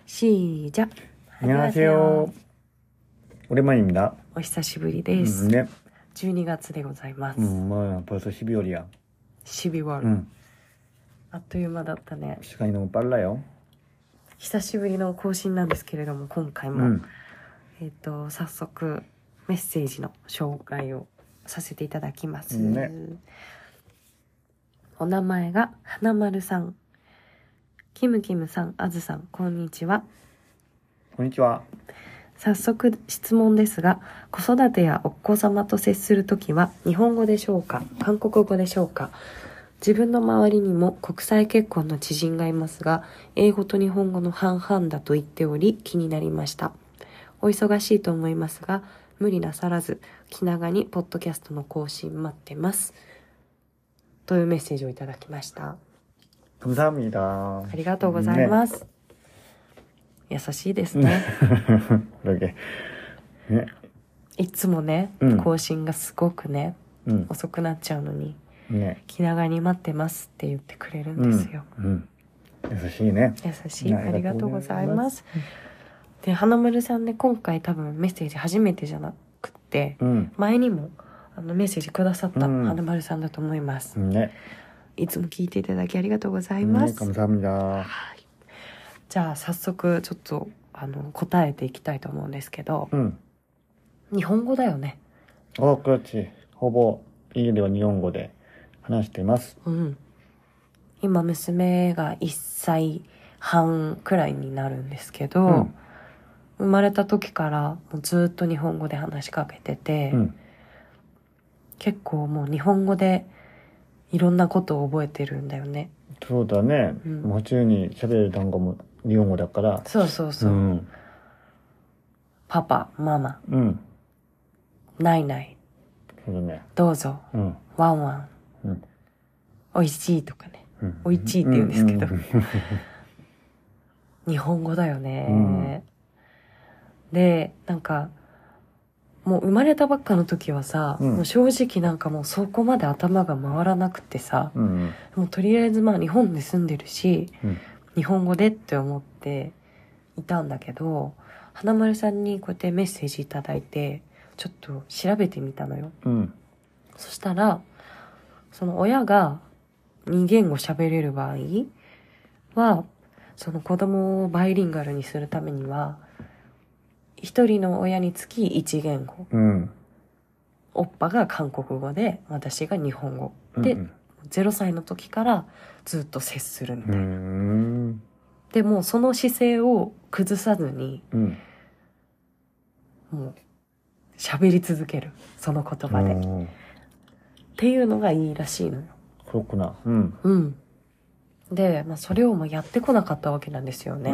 시작. 안녕하세요. 오랜만입니다. お久しぶりです。 ね。 12月でございます。 뭐 벌써 12월이야. 12월。あっという間だったね。 시간이 너무 빨라요. 久しぶりの更新なんですけれども、今回も、早速メッセージの紹介をさせていただきます。 ね。 お名前が花丸さん、キムキムさん、あずさん、こんにちは。 こんにちは。 早速質問ですが、子育てやお子様と接するときは日本語でしょうか、韓国語でしょうか。自分の周りにも国際結婚の知人がいますが、英語と日本語の半々だと言っており気になりました。お忙しいと思いますが、無理なさらず気長にポッドキャストの更新待ってます。というメッセージをいただきました。 감사합니다。 ありがとうございます。ね、優しいですね。 ね、 いつもね、更新がすごくね、遅くなっちゃうのに、気長に待ってますって言ってくれるんですよ。 優しいね。 優しい。ありがとうございます。で、花丸さんね、今回多分メッセージ初めてじゃなくて、前にもメッセージくださった花丸さんだと思います。ね。いつも聞いていただきありがとうございます。 감사합니다。 じゃあ早速ちょっと答えていきたいと思うんですけど、日本語だよね。 그렇지。ほぼ家では日本語で話しています。 今娘が1歳半くらいになるんですけど、生まれた時からもうずっと日本語で話しかけてて、結構もう日本語でいろんなことを覚えてるんだよね。 そうだね。もう普通に喋る単語も日本語だから。 そうそうそう。パパ、ママ、ないない、 そうだね、 どうぞ、ワンワン、おいしいとかね、おいちいって言うんですけど、日本語だよね。で、なんかもう生まれたばっかの時はさ、もう正直なんかもうそこまで頭が回らなくてさ、もうとりあえずまあ日本で住んでるし、日本語でって思っていたんだけど、花丸さんにこうやってメッセージいただいてちょっと調べてみたのよ。そしたらその親が2言語喋れる場合は、その子供をバイリンガルにするためには一人の親につき1言語、おっぱが韓国語で私が日本語で、0歳の時からずっと接するみたいな。でもその姿勢を崩さずに、もう喋り続ける、その言葉で、っていうのがいいらしいのよ。 そうかな。 で、それをもうやってこなかったわけなんですよね。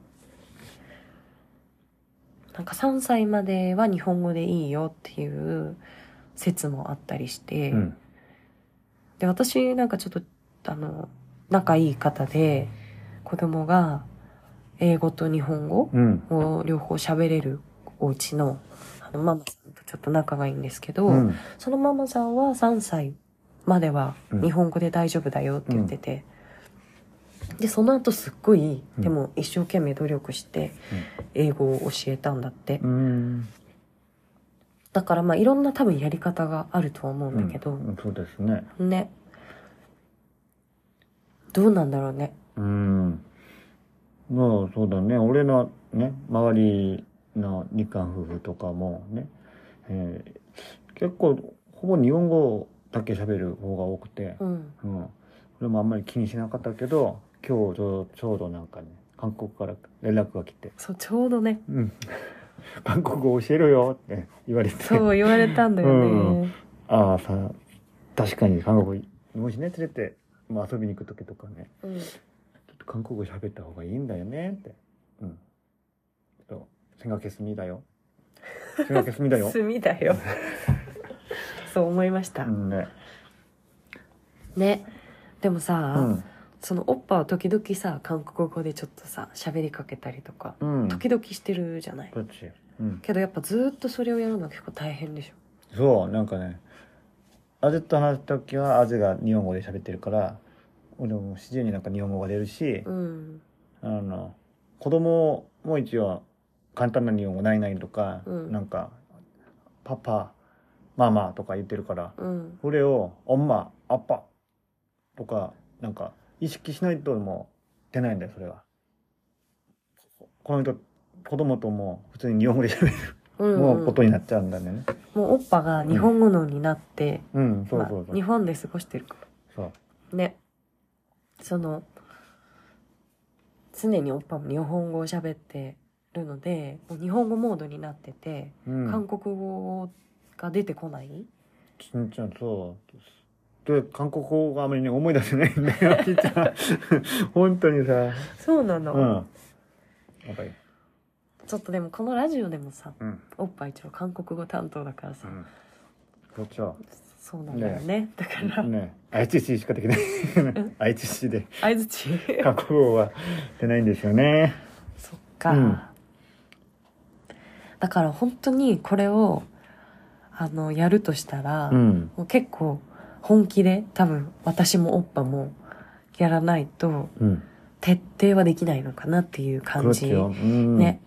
なんか3歳までは日本語でいいよっていう説もあったりして、で、私なんかちょっと仲いい方で子供が英語と日本語を両方喋れるお家のママさんとちょっと仲がいいんですけど、そのママさんは3歳までは日本語で大丈夫だよって言ってて、でその後すっごい、でも一生懸命努力して英語を教えたんだって。だからいろんな多分やり方があるとは思うんだけど、 そうですね。 ね、どうなんだろうね。 まあそうだね。俺のね、周りの日韓夫婦とかもね、結構ほぼ日本語だけ喋る方が多くて、俺もあんまり気にしなかったけど、今日ちょうどなんかね、韓国から連絡が来て、 そうちょうどね、 韓国語教えろよって言われて、 そう言われたんだよね。 ああさ、確かに韓国もしね連れて、遊びに行く時とかね、ちょっと韓国語喋った方がいいんだよねって。생각했습니다よ。생각했습니다よ。 墨だよ。そう思いました。ね。でもさ、そのおっぱは時々さ、韓国語でちょっとさ喋りかけたりとか、時々してるじゃない。けどやっぱずっとそれをやるのは結構大変でしょ。 そう、なんかね、アジと話す時はアジが日本語で喋ってるから、俺も自然になんか日本語が出るし、 子供も一応簡単な日本語ないないとか、なんかパパママとか言ってるから、それを엄마アッパとかなんか意識しないともう出ないんだよそれは。この人子供とも普通に日本語で喋るもうことになっちゃうんだね。 もうおっぱが日本語脳になって、 そうそうそう。 日本で過ごしてるから。 そう。 ね。その常におっぱも日本語を喋ってるので、もう日本語モードになってて、韓国語が出てこない。 진짜そう。で韓国語があまりね思い出せないんだよ진짜本当にさ。 そうなの。 やっぱり。 ちょっとでもこのラジオでもさ、おっぱ一応韓国語担当だからさ。 그렇죠。 そうなんだよね。だから。 ね、愛知市しかできない。愛知市で。 愛知市。 韓国語は出ないんですよね。 そっか。だから本当にこれをやるとしたら、もう結構本気で多分私もおっぱもやらないと、徹底はできないのかなっていう感じ、ね。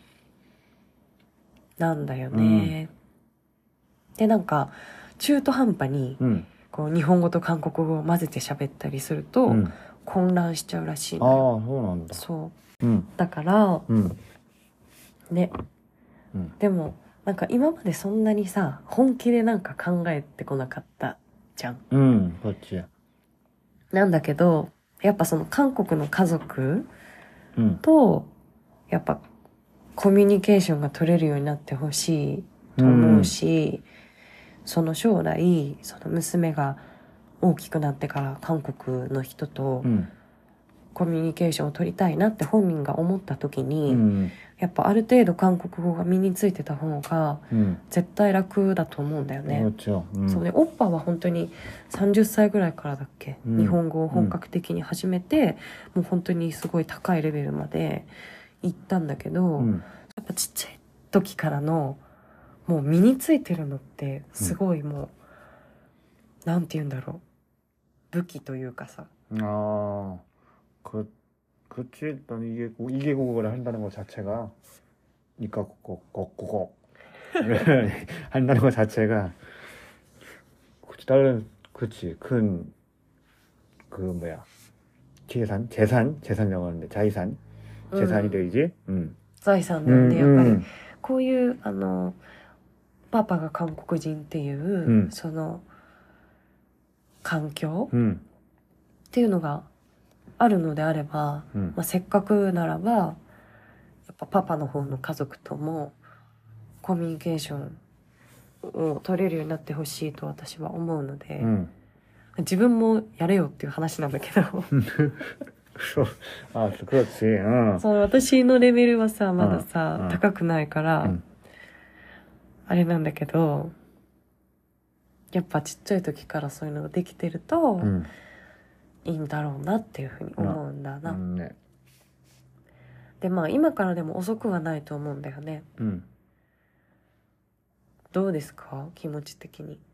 なんだよね。でなんか中途半端に、こう日本語と韓国語を混ぜて喋ったりすると、混乱しちゃうらしいのよ。 ああ、そうなんだ。 そう。だから、ね。でもなんか今までそんなにさ本気でなんか考えてこなかったじゃん。 こっち。 なんだけどやっぱその韓国の家族と、やっぱコミュニケーションが取れるようになってほしいと思うし、その将来その娘が大きくなってから韓国の人とコミュニケーションを取りたいなって本人が思った時に、やっぱある程度韓国語が身についてた方が絶対楽だと思うんだよね。そうね、おっぱは本当に30歳ぐらいからだっけ、日本語を本格的に始めて、もう本当にすごい高いレベルまで行ったんだけど、やっぱちっちゃい時からのもう身についてるのってすごいもう、なんて言うんだろう、武器というかさ。 그치. 일단 이게 국어를 한다는 것 자체가 이과 국어 한다는 것 자체가 그치 다른 그치 큰 그 뭐야 재산이라고 하는데 재산이 되지. 財産だよね、やっぱりこういうパパが韓国人っていう、その環境、っていうのがあるのであれば、せっかくならばやっぱパパの方の家族ともコミュニケーションを取れるようになってほしいと私は思うので、自分もやれよっていう話なんだけどそう私のレベルはさまださ、高くないから、あれなんだけど、やっぱちっちゃい時からそういうのができてると、いいんだろうなっていうふうに思うんだな。でまあ今からでも遅くはないと思うんだよね。どうですか気持ち的に。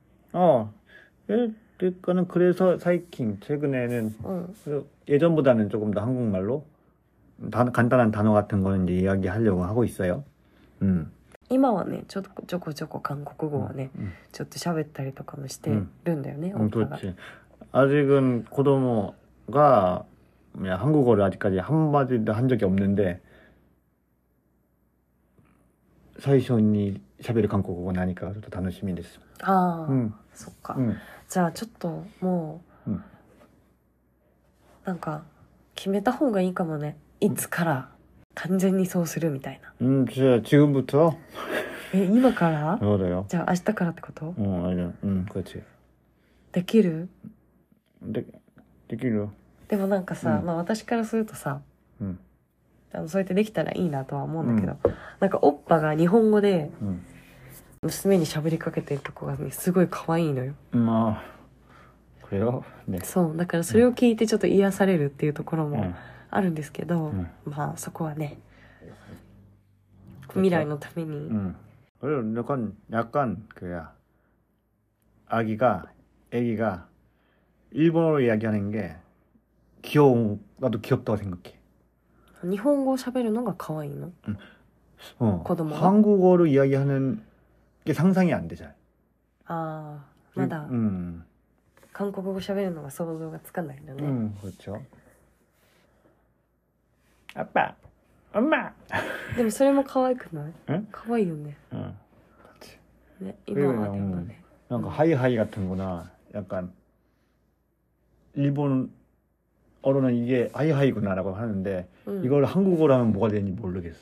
그러니까는 그래서 최근에는 예전보다는 조금 더 한국말로 간단한 단어 같은 거는 이제 이야기하려고 하고 있어요. 今はねちょこちょこ韓国語はね、ちょっと喋ったりとかもしてるんだよね。 그렇지. 아직은 고도모가 한국어를 아직까지 한마디도 한 적이 없는데 사이션이 샤베르 한국어가 나니까 또楽しみです。 そっか。じゃあちょっともう、なんか決めた方がいいかもね。いつから完全にそうするみたいな。 지금부터? 今から？ そうだよ。 じゃあ明日からってこと？ 그렇지。 できる？ できる。 でもなんかさ、まあ私からするとさ、そうやってできたらいいなとは思うんだけど、なんかおっぱが日本語で娘に喋りかけてるとこがねすごい可愛いのよ。 まあこれをね。 そうだからそれを聞いてちょっと癒されるっていうところもあるんですけど、まあそこはね、未来のために。 그리고 약간 그야 애기가 일본어로 이야기하는 게 나도 귀엽다고 생각해. 日本語を喋るのが可愛いの？子供は 한국어를 이야기하는 게 상상이 안 되잖아요. ああ、まだ、韓国語喋るのが想像がつかないんだね。 그렇죠. 아빠, 엄마. でもそれも可愛くない？ 응? 可愛いよね。 그렇지. 네,今はでもね。 뭔가 하이하이 같은 거나 약간 일본어로는 이게 하이하이구나라고 하는데 이걸 한국어로 하면 뭐가 되는지 모르겠어.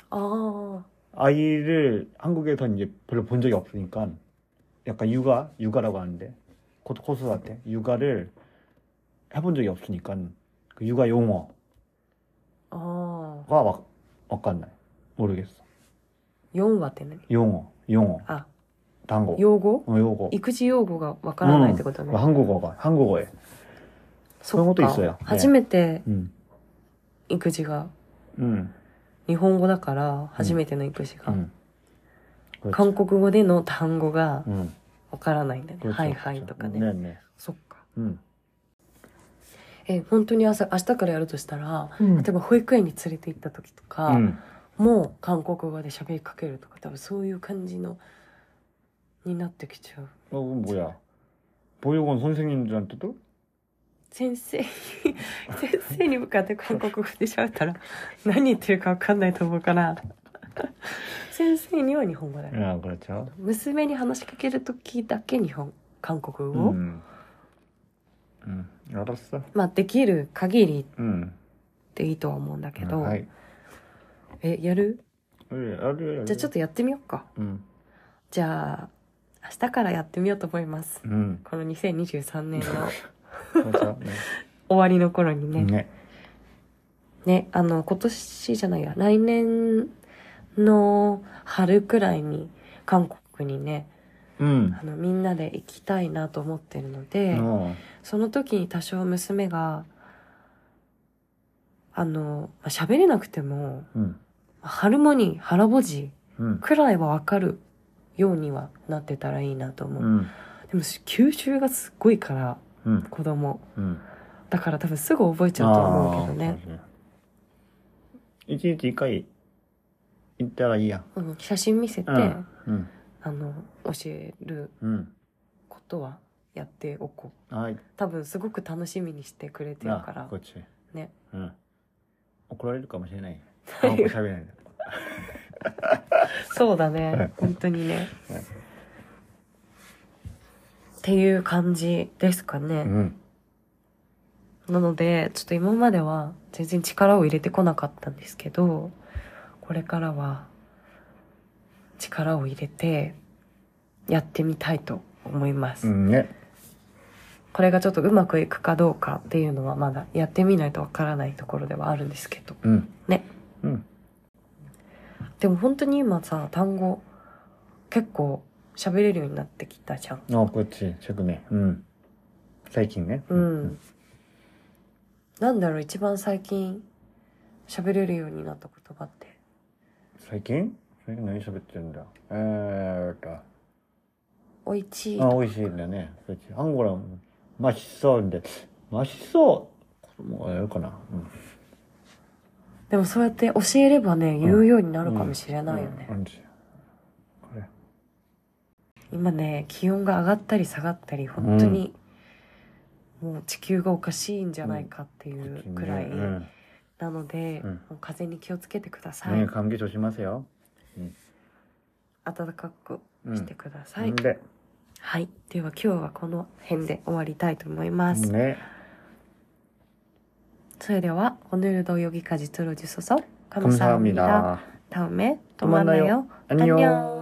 아이를 한국에서 이제 별로 본 적이 없으니까 약간 육아라고 하는데 코스한테 육아를 해본 적이 없으니까 그 육아 용어가 막 와닿나요? 모르겠어. 용어って何? 용어. 아, 단어. 요고? 요거. 育児用語がわからないってことね。 한국어에. 그런 것도 있어요. 初めて育児が日本語だから初めての育児が韓国語での単語がわからないんだね。はいはいとかね。そっか。本当に明日からやるとしたら、例えば保育園に連れて行った時とか、もう韓国語で喋りかけるとか、多分そういう感じのになってきちゃう。 뭐야? 보육원 선생님들한테도? 先生に向かって韓国語で喋ったら何言ってるか分かんないと思うから先生には日本語だよ。 그렇죠. 娘に話しかける時だけ韓国語、 알았어. まあできる限りでいいとは思うんだけど、 はい、 やる？ やる。 じゃあちょっとやってみようか。じゃあ明日からやってみようと思います。この2023年の終わりの頃にね。今年じゃないや、来年の春くらいに韓国にね、みんなで行きたいなと思ってるので、その時に多少娘が喋れなくても、ハルモニー、ハラボジくらいはわかるようにはなってたらいいなと思う。でも吸収がすっごいから、子供、だから多分すぐ覚えちゃうと思うけどね。 一日一回行ったらいいや。 写真見せて、教えることはやっておこう。多分すごく楽しみにしてくれてるから。ね。 怒られるかもしれない。韓国喋れない。 そうだね。本当にね。っていう感じですかね。なので、ちょっと今までは全然力を入れてこなかったんですけど、これからは力を入れてやってみたいと思います。これがちょっとうまくいくかどうかっていうのはまだやってみないとわからないところではあるんですけど。ね。でも本当に今さ、単語結構喋れるようになってきたじゃん。 그렇지. 최근에.最近ね。 なんだろう、一番最近喋れるようになった言葉って。 最近何喋ってるんだ。 おいしい。 おいしいんだね。한국어랑 맛있어인데 맛있어もやるかな。 でもそうやって教えればね、言うようになるかもしれないよね。今ね、気温が上がったり下がったり、本当に、もう地球がおかしいんじゃないかっていうくらいなので、もう風に気をつけてください。 감기 조심하세요。 暖かくしてください。はい。では今日はこの辺で終わりたいと思います。それでは오늘도 여기까지 들어주셔서 감사합니다. 다음에 또 만나요. 안녕.